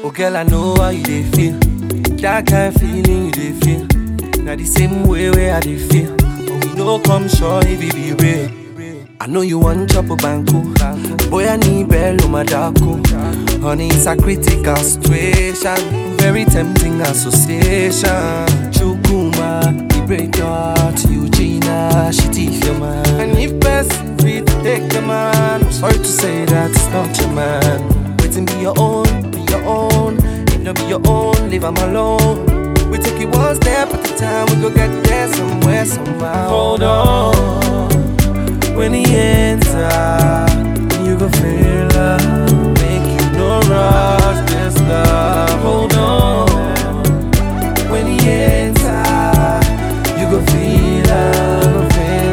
Oh girl, I know how you dey feel. That kind of feeling you dey feel. Now the same way where I dey feel. But we no come sure if it be real. I know you want chop a banco. Boy, I need bello madako. Honey, it's a critical situation. Very tempting association. Chukuma, he break your heart. Eugenia, she teeth your man. And if best free to take the man, I'm sorry to say that it's not your man. Waiting be your own, be your own. If not be your own, leave him alone. We take it one step at a time. We go get there somewhere, somehow. Hold on. When he enter, you go feel love. Make you no rush this love. Hold on. When he enter, you go feel love.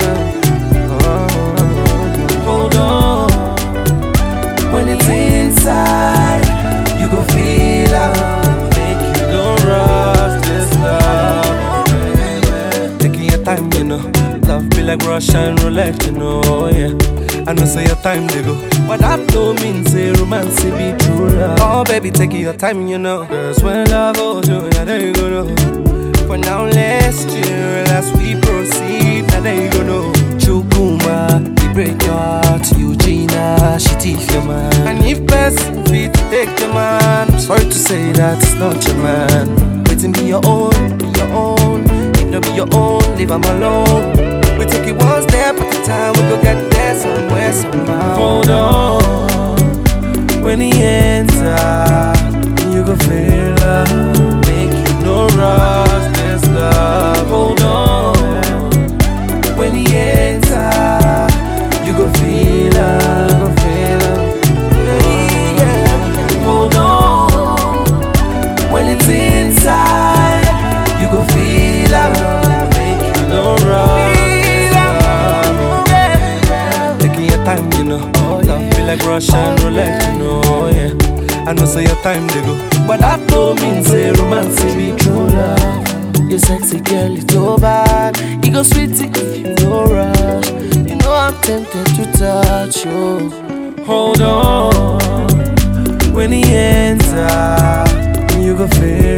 Hold on. When it's inside, you go feel love. Make you no rush this love. Taking your time, you know. Love be like Russian roulette, you know, yeah. I know say your time they go, but that don't mean say romance be true love. Oh baby, take your time, you know. Cause when love holds you, yeah, there you go, no. For now, let's chill as we proceed. Now there you go, no. Chukuma, he break your heart. Eugenia, she teeth your man. And if best fit to take the man, I'm sorry to say that it's not your man. Waiting be your own, be your own. If not be your own, leave him alone. We take it one step at a time. We go get there somewhere, somehow. Hold on. When he enter, you go feel love. Make you no rush this love. Hold on. When he enter, you go feel love. Yeah. Hold on. When it's inside, you go feel love. Make you no rush. Time, you know, love feel like Russian roulette, you know, yeah. I know say your time they go, but that don't mean say romance be true love. You sexy girl, you so bad. You go sweetie if you no rush. You know I'm tempted to touch you. Hold on. When he enter, you go feel